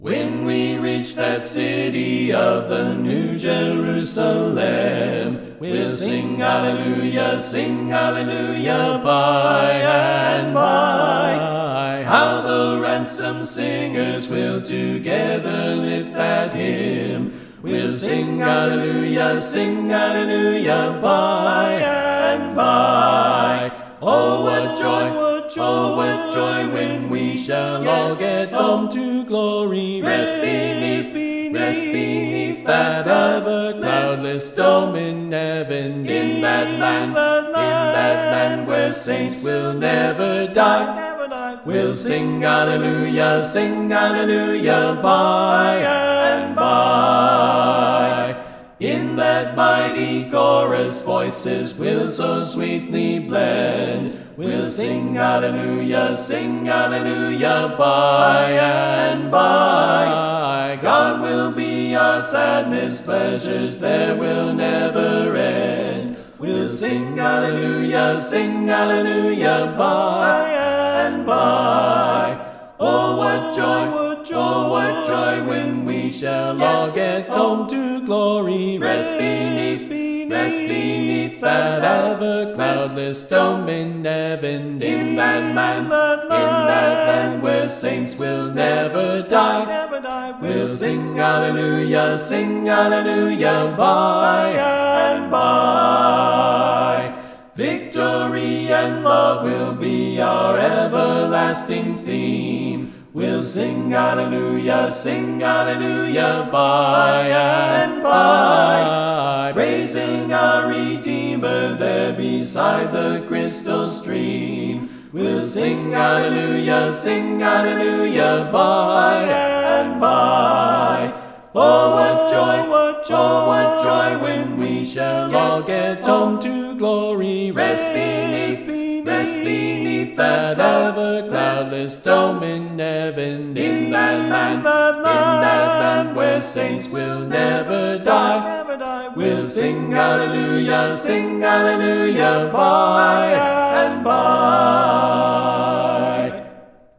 When we reach that city of the New Jerusalem, we'll sing hallelujah by and by. How the ransomed singers will together lift that hymn. We'll sing hallelujah by and by. Oh, what joy when we shall all get home to glory. Rest beneath that ever cloudless dome in heaven. In that land where saints will never die. We'll sing hallelujah by and by. In that mighty chorus voices will so sweetly blend. We'll sing hallelujah by and by. Gone will be our sadness, pleasures there will never end. We'll sing hallelujah by and by. Oh, what joy when we shall all get home to glory. Rest beneath that ever cloudless dome in heaven. In that land where saints will never die. We'll sing hallelujah by and by. Victory and love will be our everlasting theme. We'll sing hallelujah by and by. Praising our Redeemer there beside the crystal stream. We'll sing hallelujah by and by. Oh, what joy when we shall all get home to glory. Rest beneath that ever cloudless dome in heaven. In that land where saints will never die. We'll sing hallelujah by and by.